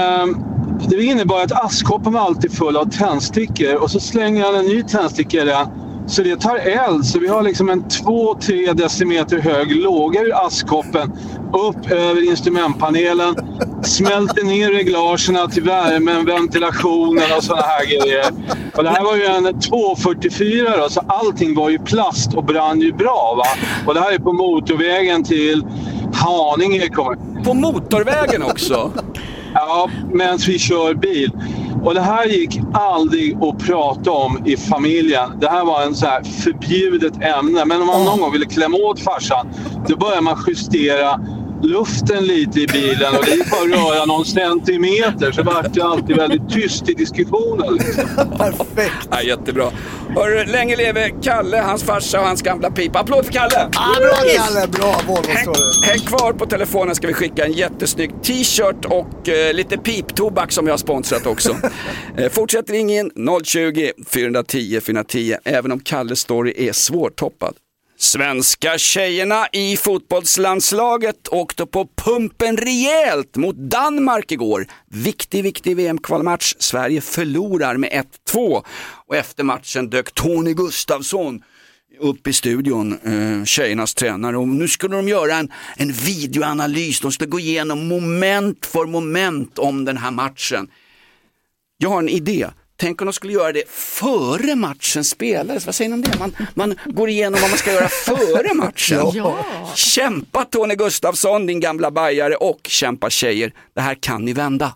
det innebar att askkoppen var alltid full av tändstickor. Och så slänger han en ny tändsticka i den. Så det tar eld. Så vi har liksom en 2-3 decimeter hög låga ur askkoppen upp över instrumentpanelen. Smälter ner reglagerna till värmen, ventilationen och sådana här grejer. Och det här var ju en 244 då, så allting var ju plast och brann ju bra, va? Och det här är på motorvägen till Haninge. På motorvägen också? Ja, medan vi kör bil. Och det här gick aldrig att prata om i familjen. Det här var en så här förbjudet ämne. Men om man någon gång ville klämma åt farsan, då började man justera luften lite i bilen och det gick bara röra någon centimeter, så var det alltid väldigt tyst i diskussionen. Liksom. Perfekt. Ja, jättebra. Hör, länge leve Kalle, hans farsa och hans gamla pipa. Applåd för Kalle! Bra Kalle, bra Volvo. Häng kvar på telefonen, ska vi skicka en jättesnygg t-shirt och lite piptobak som jag har sponsrat också. Fortsätt ring in 020 410 410, även om Kalles story är svårtoppad. Svenska tjejerna i fotbollslandslaget åkte på pumpen rejält mot Danmark igår. Viktig VM-kvalmatch. Sverige förlorar med 1-2. Och efter matchen dök Tony Gustafsson upp i studion, tjejernas tränare. Och nu skulle de göra en videoanalys. De skulle gå igenom moment för moment om den här matchen. Jag har en idé. Tänk om de skulle göra det före matchen spelades. Vad säger ni om det? Man går igenom vad man ska göra före matchen. Ja. Kämpa Tony Gustafsson, din gamla bajare, och kämpa tjejer. Det här kan ni vända.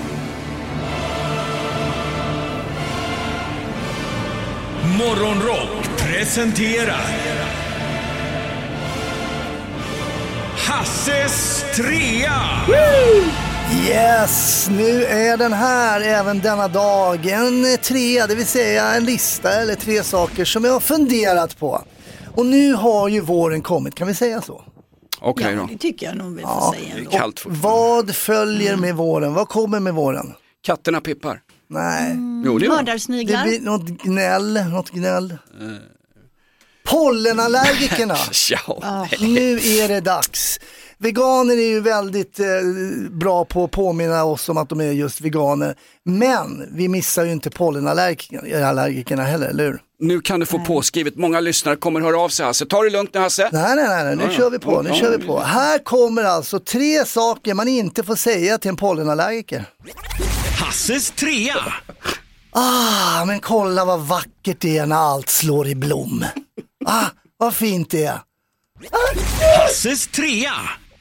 Morgonrock presenterar Hasses trea. Yes, nu är den här även denna dag. En trea, det vill säga en lista eller 3 saker som jag har funderat på. Och nu har ju våren kommit, kan vi säga så? Okej då. Det tycker jag nog vi får säga. Det är kallt vad följer med våren? Vad kommer med våren? Katterna pippar. Nej. Jo, det mördarsniglar. Det blir något gnäll. Pollenallergikerna. Nu är det dags. Veganer är ju väldigt bra på att påminna oss om att de är just veganer. Men vi missar ju inte pollenallergikerna heller, eller hur? Nu kan du få påskrivet. Många lyssnare kommer höra av sig, Hasse. Ta det lugnt nu, Hasse. Nej. Nu kör vi på. Här kommer alltså 3 saker man inte får säga till en pollenallergiker. Hasses trea. Men kolla vad vackert det är när allt slår i blom. Vad fint det är. Hasses trea.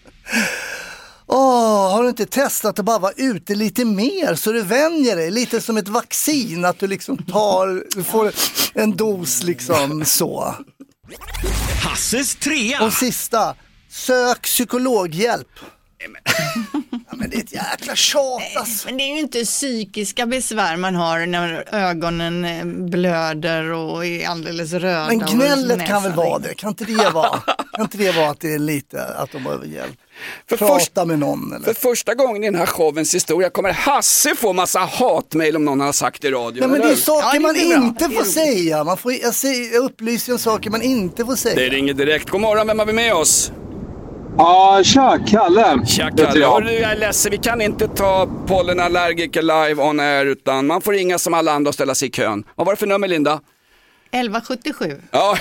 Har du inte testat att bara vara ute lite mer så du vänjer dig? Lite som ett vaccin, att du liksom du får en dos liksom så. Hasses trea. Och sista, sök psykologhjälp. Men det är ett jäkla tjat alltså. Men det är ju inte psykiska besvär man har när ögonen blöder och är alldeles röda. Men gnället kan väl vara det? Kan inte det vara att det är lite att de behöver hjälp? Prata med någon eller? För första gången i den här showens historia kommer Hasse få massa hatmejl om någon har sagt i radio. Ja, men det är saker man inte får säga. Jag upplyser om saker man inte får säga. Det ringer direkt. God morgon, vem har vi med oss? Ja, tja, Kalle. Tja, Kalle. Jag är ledsen, vi kan inte ta pollenallergiker live on air, utan man får ringa som alla andra och ställa sig i kön. Vad var det för nummer, Linda? 1177. Ja.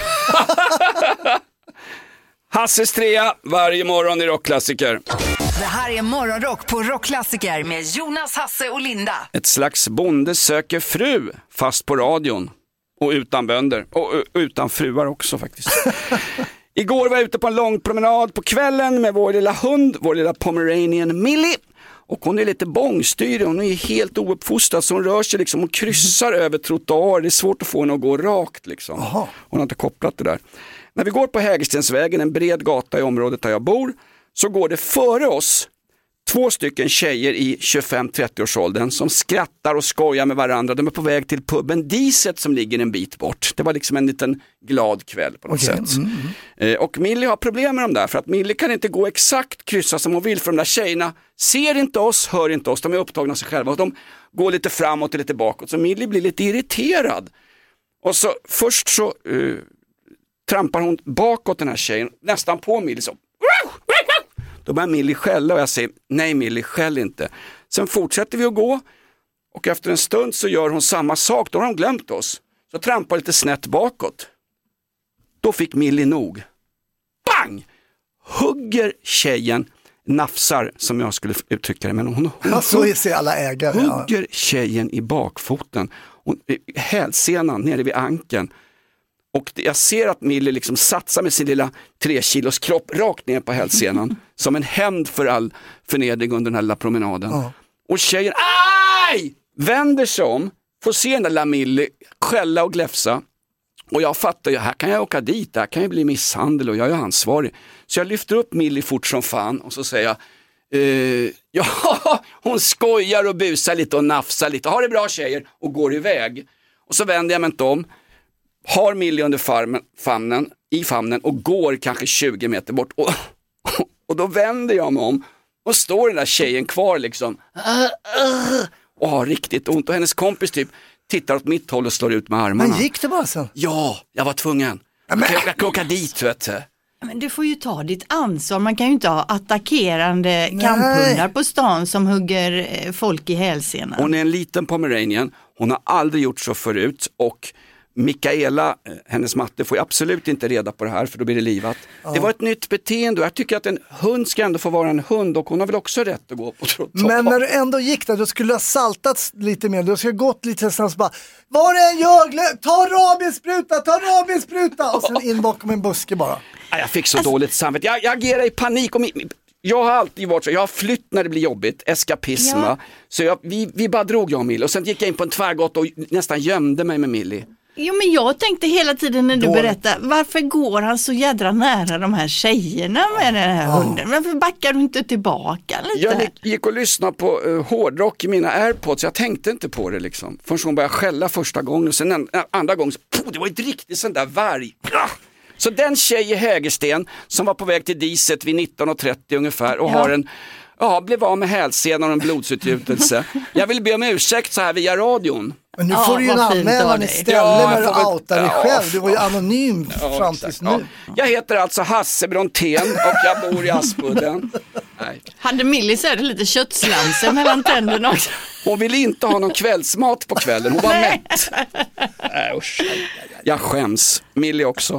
Hasses trea varje morgon i Rockklassiker. Det här är Morgonrock på Rockklassiker med Jonas, Hasse och Linda. Ett slags bonde söker fru, fast på radion. Och utan bönder. Och utan fruar också faktiskt. Igår var jag ute på en lång promenad på kvällen med vår lilla hund, vår lilla Pomeranian Millie. Och hon är lite bångstyrig, hon är helt ouppfostrad så hon rör sig liksom och kryssar över trottoar. Det är svårt att få henne att gå rakt liksom. Hon har inte kopplat det där. När vi går på Hägerstensvägen, en bred gata i området där jag bor, så går det före oss 2 stycken tjejer i 25-30-årsåldern som skrattar och skojar med varandra. De är på väg till puben Diset som ligger en bit bort. Det var liksom en liten glad kväll på något sätt. Och Millie har problem med dem där, för att Millie kan inte gå exakt kryssa som hon vill, för de där tjejerna ser inte oss, hör inte oss, de är upptagna av sig själva och de går lite framåt och lite bakåt. Så Millie blir lite irriterad. Och så först så trampar hon bakåt den här tjejen, nästan på Millie så. Då börjar Millie skälla och jag säger, nej Millie, skäll inte. Sen fortsätter vi att gå och efter en stund så gör hon samma sak, då har hon glömt oss. Så trampar lite snett bakåt. Då fick Millie nog. Bang! Hugger tjejen, nafsar som jag skulle uttrycka det, men hon så är alla ägare. Hugger tjejen i bakfoten. Hälsenan nere vid ankeln. Och jag ser att Millie liksom satsar med sin lilla 3 kilos kropp rakt ner på hälsenan som en hämnd för all förnedring under den här lilla promenaden. Och tjejen, aj! Vänder sig om, får se den där lilla Millie skälla och gläfsa. Och jag fattar ju, här kan jag åka dit, här kan jag bli misshandel och jag är ansvarig. Så jag lyfter upp Millie fort som fan och så säger jag, ja, hon skojar och busar lite och nafsar lite. Ha det bra tjejer, och går iväg. Och så vänder jag mig inte om. Har Millie under famnen och går kanske 20 meter bort. Och då vänder jag mig om och står den där tjejen kvar liksom. Och har riktigt ont. Och hennes kompis typ tittar åt mitt håll och slår ut med armarna. Men gick det bara sen? Ja, jag var tvungen. Jag kan åka dit, vet du. Men du får ju ta ditt ansvar. Man kan ju inte ha attackerande kamphundar på stan som hugger folk i hälsenan. Hon är en liten Pomeranian. Hon har aldrig gjort så förut. Och Mikaela, hennes matte, får absolut inte reda på det här, för då blir det livat. Det var ett nytt beteende och jag tycker att en hund ska ändå få vara en hund, och hon har väl också rätt att gå på trottoar. Men när du ändå gick där, då skulle du ha saltat lite mer. Du skulle ha gått lite snabbt och bara, var det en jag? Ta rabiesspruta! Och sen in bakom en buske bara. Jag fick så dåligt samvete. Jag agerar i panik. Jag har alltid varit så. Jag har flytt när det blir jobbigt. Eskapism. Ja. Så vi bara drog jag och Millie. Och sen gick jag in på en tvärgata och nästan gömde mig med Millie. Jo, men jag tänkte hela tiden när du berättade, varför går han så jädra nära de här tjejerna med den här hunden? Varför backar du inte tillbaka lite? Jag gick och lyssnade på hårdrock i mina AirPods. Jag tänkte inte på det liksom. Först hon började skälla första gången och sen andra gången så, det var ett riktigt sån där varg. Så den tjej i Hägersten som var på väg till Diset vid 19:30 ungefär och har blev av med hälsenan och en blodsutgjutelse. Jag vill be om ursäkt så här via radion. Men nu får du ju en anmälan istället när du outar dig själv. Du var ju anonym fram tills nu. Jag heter alltså Hasse Brontén och jag bor i Aspudden. Hade Millie så lite köttslamser mellan tänderna också? Hon ville inte ha någon kvällsmat på kvällen. Hon var mätt. Usch. Jag skäms. Millie också.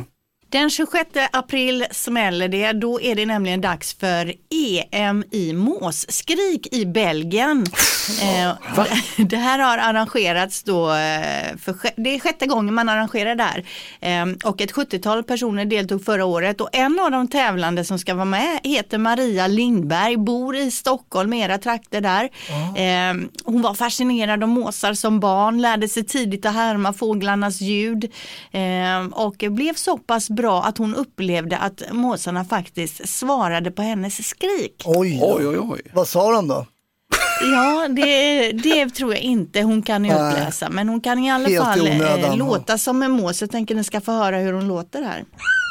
Den 26 april smäller det, då är det nämligen dags för EM i måsskrik i Belgien. Det här har arrangerats då, det är 6:e gången man arrangerar det här. Och ett 70-tal personer deltog förra året och en av de tävlande som ska vara med heter Maria Lindberg, bor i Stockholm, era trakter där. Hon var fascinerad av måsar som barn, lärde sig tidigt att härma fåglarnas ljud och blev så pass bra att hon upplevde att måsarna faktiskt svarade på hennes skrik. Oj. Vad sa de då? Ja, det tror jag inte hon kan utläsa, men hon kan i alla fall låta som en mås. Jag tänker att ni ska få höra hur hon låter här.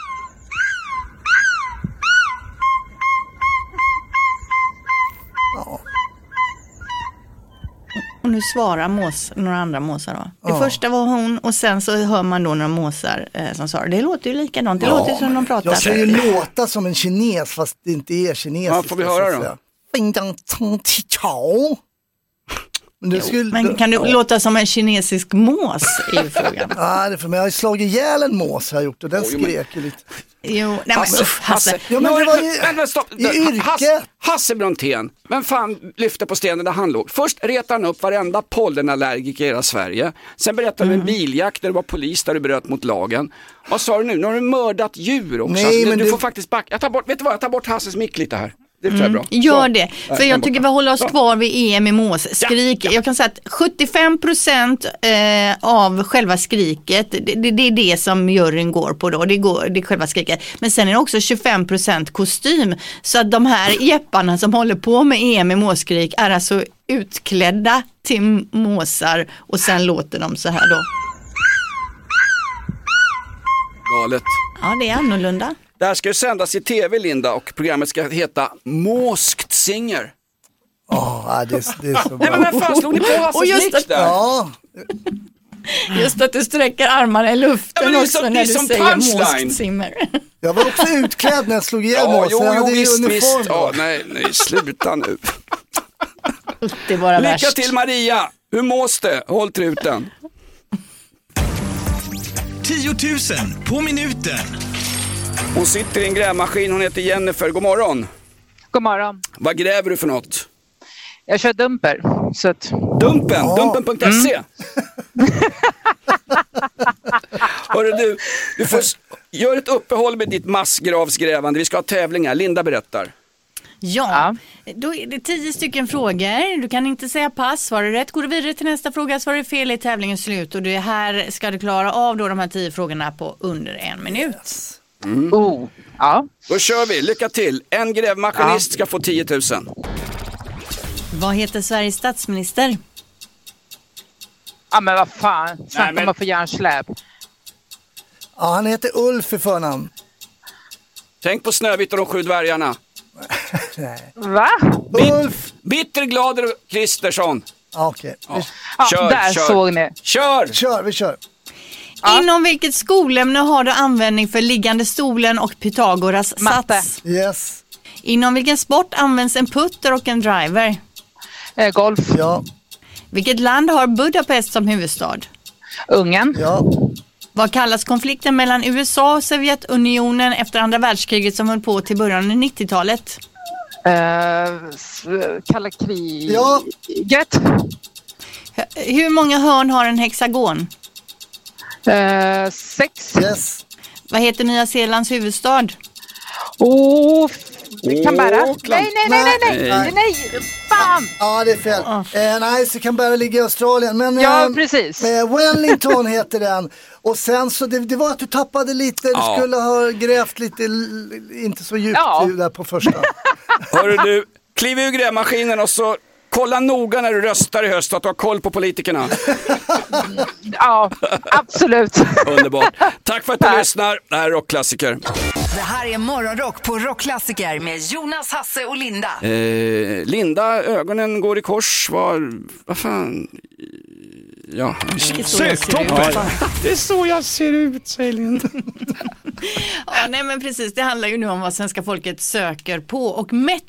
Ja. Och nu svarar några andra måsar då. Det första var hon och sen så hör man då några måsar som svarar. Det låter ju likadant, det låter som de pratar. Jag säger låta som en kines fast det inte är kinesiskt. Ja, får vi höra då? Men kan du låta som en kinesisk mås i frågan? Ja, det är för mig. Jag har slagit ihjäl en mås har jag gjort och den skrek ju lite. Jo, nej men Hasse. Ja, men det var ju i yrket. Hasse Brontén, vem fan lyfte på stenen där han låg? Först retade han upp varenda pollenallergiker i hela Sverige. Sen berättade du en biljakt där det var polis där du bröt mot lagen. Vad sa du nu? Nu har du mördat djur också. Nej, men du får faktiskt backa. Vet du vad? Jag tar bort Hasses mick lite här. Det tror jag är bra. Gör det, för jag tycker vi håller oss kvar vid EM i måsskrik. Jag kan säga att 75% av själva skriket, det är det som juryn går på då. Det är själva skriket. Men sen är det också 25% kostym. Så att de här jepparna som håller på med EM i måsskrik är alltså utklädda till måsar och sen låter de så här då. Galet. Ja, det är annorlunda. Det här ska ju sändas i tv, Linda, och programmet ska heta Måskt Singer. Det är så bra. Nej, men fan slog ni på Hasses mick där? Ja. Just att du sträcker armarna i luften också när du säger Måskt Singer. Jag var också utklädd när jag slog ihjäl måsen. Jag hade ju uniform. Ja, nej, sluta nu. Det är bara Lycka värst. till Maria. Hur mås det? Håll truten. 10 000 på minuten. Hon sitter i en grävmaskin, hon heter Jennifer. God morgon. God morgon. Vad gräver du för något? Jag kör dumper. Så att... Dumpen? Dumpen.se? Hörru du får gör ett uppehåll med ditt massgravsgrävande. Vi ska ha tävlingar. Linda berättar. Ja, då är det 10 stycken frågor. Du kan inte säga pass. Svarar du rätt går du vidare till nästa fråga. Svarar du fel är tävlingen slut. Och det här ska du klara av då de här 10 frågorna på under 1 minut. Ja. Då kör vi, lycka till. En grävmaskinist ska få 10 000. Vad heter Sveriges statsminister? Ja men vad fan, snacka om att få hjärnsläp. Ja, han heter Ulf i förnamn. Tänk på Snövit och de 7 dvärgarna. Nej. Va? Ulf! Bitterglader Kristersson. Okej. Ja, där såg ni. Vi kör. Inom vilket skolämne har du användning för liggande stolen och Pythagoras sats? Yes. Inom vilken sport används en putter och en driver? Golf. Ja. Vilket land har Budapest som huvudstad? Ungern. Ja. Vad kallas konflikten mellan USA och Sovjetunionen efter andra världskriget som höll på till början av 90-talet? Kalla krig. Ja. Gött. Hur många hörn har en hexagon? 6. Yes. Vad heter Nya Zeelands huvudstad? Canberra. Nej. Fan. Ja, det är fel. Nej, så Canberra ligger i Australien. Men, ja, precis. Wellington heter den. Och sen så, det var att du tappade lite. Du skulle ha grävt lite, inte så djupt där på första. Hörru du, kliv ur grävmaskinen och så kolla noga när du röstar i höst att du har koll på politikerna. Ja, absolut. Underbart. Tack för att du lyssnar. Det här är Rockklassiker. Det här är Morgonrock på Rockklassiker med Jonas, Hasse och Linda. Linda, ögonen går i kors. Vad fan? Ja. Söktoppen. Det är så jag ser ut, säger Linda. Ja, nej men precis. Det handlar ju nu om vad svenska folket söker på. Och Mette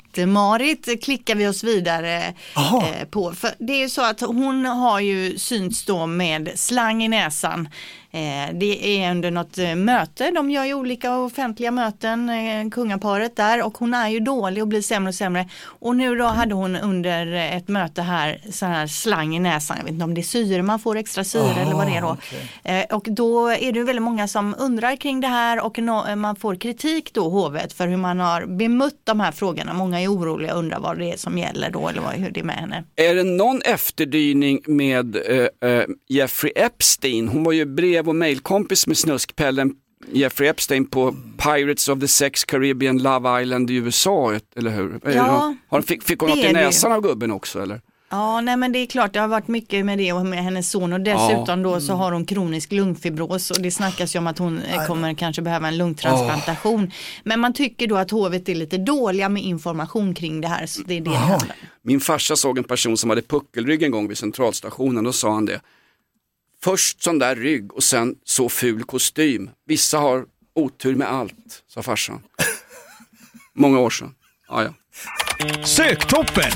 Marit klickar vi oss vidare på. För det är ju så att hon har ju synts då med slang i näsan. Det är under något möte, de gör ju olika offentliga möten, kungaparet där, och hon är ju dålig och blir sämre och sämre. Och nu då hade hon under ett möte här så här slang i näsan, jag vet inte om det är syre, man får extra syre eller vad det är då. Okay. Och då är det väldigt många som undrar kring det här och man får kritik då, hovet, för hur man har bemött de här frågorna. Många är oroliga och undrar vad det är som gäller då, eller hur det är med henne. Är det någon efterdyning med Jeffrey Epstein? Hon var ju brev- och mejlkompis med snuskpellen Jeffrey Epstein på Pirates of the Sex Caribbean Love Island i USA, eller hur? Ja, fick hon något i näsan av gubben också, eller? Ja, nej, men det är klart, det har varit mycket med det och med hennes son, och dessutom då så har hon kronisk lungfibros och det snackas ju om att hon kommer kanske behöva en lungtransplantation. Men man tycker då att hovet är lite dåliga med information kring det här, så det är det handlar. Min farsa såg en person som hade puckelrygg en gång vid centralstationen, och sa han det. Först sån där rygg och sen så ful kostym. Vissa har otur med allt, sa farsan. Många år sedan. Ja. Söktoppen!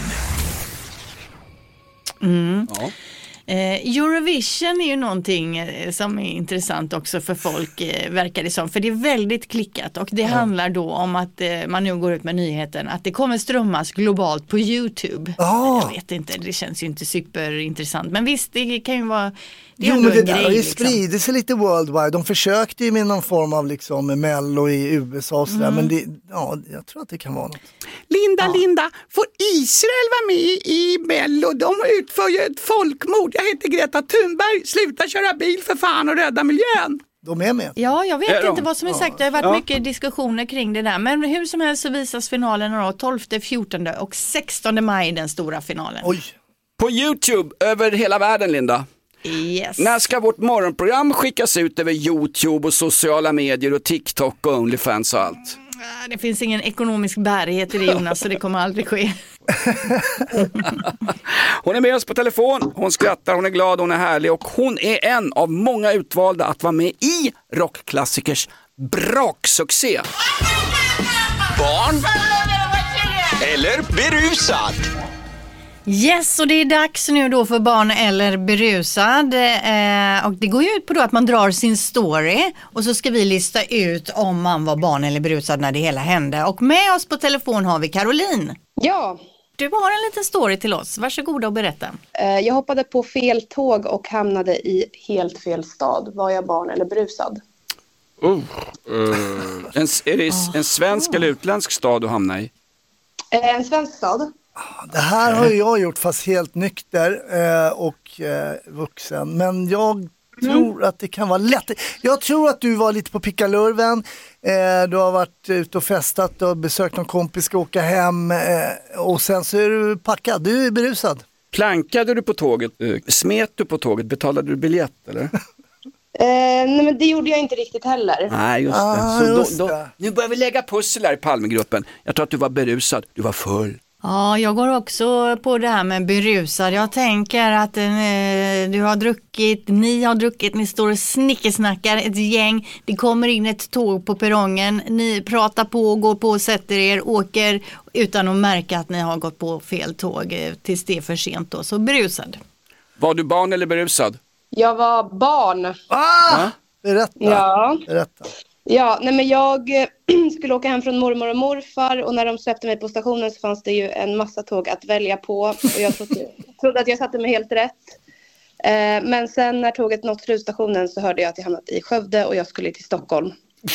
Ja. Eurovision är ju någonting som är intressant också för folk, verkar det som, för det är väldigt klickat, och det handlar då om att man nu går ut med nyheten att det kommer strömmas globalt på YouTube. Jag vet inte, det känns ju inte superintressant, men visst, det kan ju vara men det där har ju spridit sig lite worldwide. De försökte ju med någon form av liksom Mello i USA och sådär, men jag tror att det kan vara något. Linda, får Israel vara med i Mello? De utför ju ett folkmord. Jag heter Greta Thunberg. Sluta köra bil för fan och rädda miljön. De är med. Ja, jag vet inte vad som är sagt. Det har varit mycket diskussioner kring det där. Men hur som helst så visas finalen då 12, 14 och 16 maj, den stora finalen. Oj. På YouTube över hela världen, Linda. Yes. När ska vårt morgonprogram skickas ut över YouTube och sociala medier och TikTok och OnlyFans och allt? Det finns ingen ekonomisk bärighet i det, Jonas, så det kommer aldrig ske. Hon är med oss på telefon, hon skrattar, hon är glad, hon är härlig, och hon är en av många utvalda att vara med i rockklassikers braksuccé. Barn eller berusad? Yes, och det är dags nu då för barn eller berusad, och det går ju ut på då att man drar sin story, och så ska vi lista ut om man var barn eller berusad när det hela hände. Och med oss på telefon har vi Caroline. Ja. Du har en liten story till oss, varsågoda och berätta. Jag hoppade på fel tåg och hamnade i helt fel stad. Var jag barn eller berusad? Är det en svensk eller utländsk stad du hamnar i? En svensk stad. Det här har jag gjort, fast helt nykter och vuxen. Men jag tror att det kan vara lätt. Jag tror att du var lite på pickalurven. Du har varit ute och festat, du har besökt någon kompis, ska åka hem, och sen så är du packad. Du är berusad. Plankade du på tåget? Smet du på tåget? Betalade du biljett, eller? Nej, men det gjorde jag inte riktigt heller. Nej, just det. Nu börjar vi lägga pussel här i Palmegruppen. Jag tror att du var berusad. Du var full. Ja, jag går också på det här med berusad. Jag tänker att ni har druckit, ni står och snickesnackar ett gäng. Det kommer in ett tåg på perrongen. Ni pratar på, går på, sätter er, åker utan att märka att ni har gått på fel tåg tills det är för sent då. Så berusad. Var du barn eller berusad? Jag var barn. Berätta. Ja. Berätta. Ja, nej, men jag skulle åka hem från mormor och morfar, och när de släppte mig på stationen så fanns det ju en massa tåg att välja på, och jag trodde att jag satte mig helt rätt. Men sen när tåget nått slutstationen så hörde jag att jag hamnat i Skövde och jag skulle till Stockholm.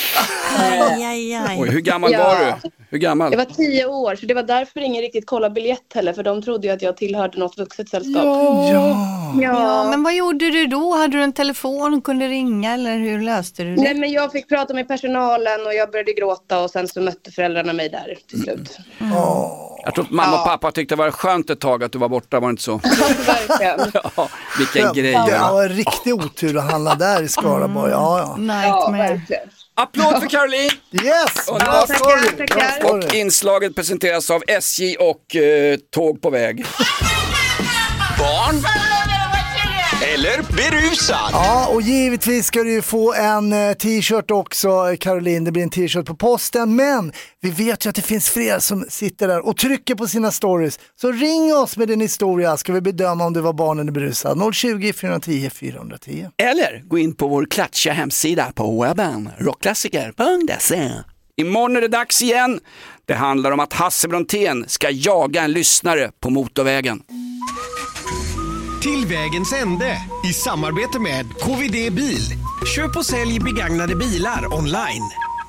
Oj, hur gammal var du? Hur gammal? Jag var 10 år, så det var därför ingen riktigt kollade biljett heller, för de trodde ju att jag tillhörde något vuxet sällskap. Ja, men vad gjorde du då? Hade du en telefon och kunde ringa, eller hur löste du det? Nej, men jag fick prata med personalen och jag började gråta, och sen så mötte föräldrarna mig där till slut. Jag tror att mamma och pappa tyckte det var skönt ett tag att du var borta, var det inte så? Verkligen. Vilken grej. Det var en riktig otur att handla där i Skaraborg. Ja, verkligen. Applåd för Caroline! Yes! Tackar. Och inslaget presenteras av SJ och Tåg på väg. Barn eller berusad? Ja, och givetvis ska du få en t-shirt också, Caroline. Det blir en t-shirt på posten, men vi vet ju att det finns fler som sitter där och trycker på sina stories. Så ring oss med din historia, ska vi bedöma om du var barn eller berusad. 020 410 410. Eller gå in på vår klatscha hemsida på webben, rockklassiker.se. Imorgon är det dags igen. Det handlar om att Hasse Brontén ska jaga en lyssnare på motorvägen. Till vägens ände i samarbete med KVD Bil. Köp och sälj begagnade bilar online.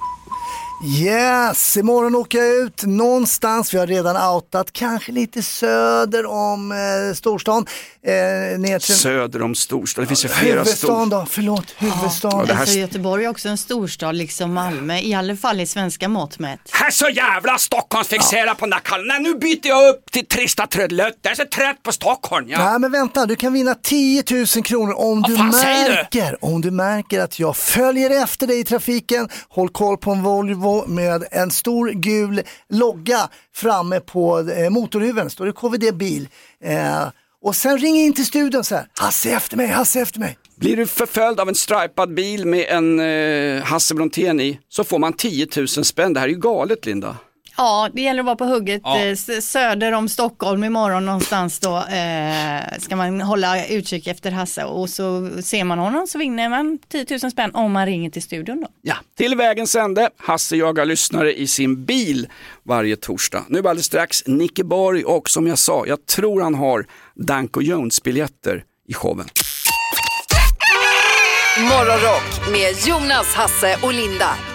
Yes, imorgon åker jag ut någonstans. Vi har redan outat, kanske lite söder om storstan. Ner till... Söder om storstan, det finns ju flera huvudstaden då, förlåt, huvudstaden. Ja, alltså Göteborg är också en storstad, liksom Malmö, i alla fall i svenska mått mätt. Här så jävla Stockholmsfixera på Nackan. Nej, nu byter jag upp till trista trödlött. Jag är så trött på Stockholm. Ja. Nej, men vänta, du kan vinna 10 000 kronor om du märker att jag följer efter dig i trafiken. Håll koll på en Volvo med en stor gul logga framme på motorhuven. Står det KVD Bil. Och sen ring in till studion så här. Hasse efter mig. Blir du förföljd av en stripad bil med en Hasse Brontén i, så får man 10 000 spänn. Det här är ju galet, Linda. Ja, det gäller att vara på hugget söder om Stockholm imorgon någonstans då. Ska man hålla utkik efter Hasse, och så ser man honom så vinner man 10 000 spänn om man ringer till studion då. Ja, till vägens ände. Hasse jagar lyssnare i sin bil varje torsdag. Nu alldeles strax Nicke Borg, och som jag sa, jag tror han har Danko Jones-biljetter i showen. Morgonrock med Jonas, Hasse och Linda.